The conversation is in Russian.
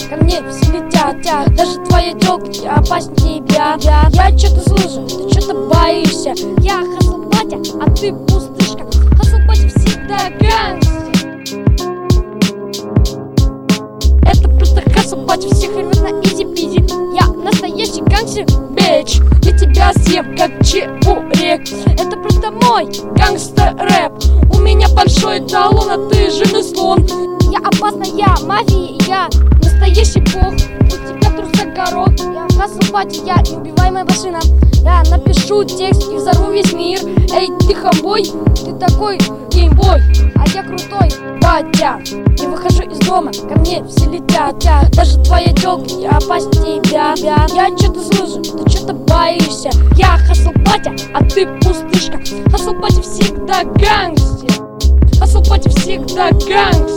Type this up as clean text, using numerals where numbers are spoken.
ко мне все летят. Даже твоя тёлка опаснее тебя. Я что-то слышу, ты что-то боишься. Я хасл батя, а ты пустышка. Хасл батя всегда гангстер. Это просто хасл батя, всех рвет на изи-пизи. Я настоящий гангстер, бич. Я тебя съем как чебурек. Это просто мой гангстер-рэп. У меня большой талон, а ты жирный слон. Я опасная мафия, я настоящий бог. У тебя трусогород. Я хасл батя, я неубиваемая машина. Я напишу текст и взорву весь мир. Эй, ты хамбой, ты такой геймбой, а я крутой батя. Я выхожу из дома, ко мне все летят. Даже твоя тёлка опаснее тебя. Я что-то слышу, ты что-то боишься. Я хасл батя, а ты пустышка. Хасл батя всегда гангстер. Хасл батя всегда гангстер.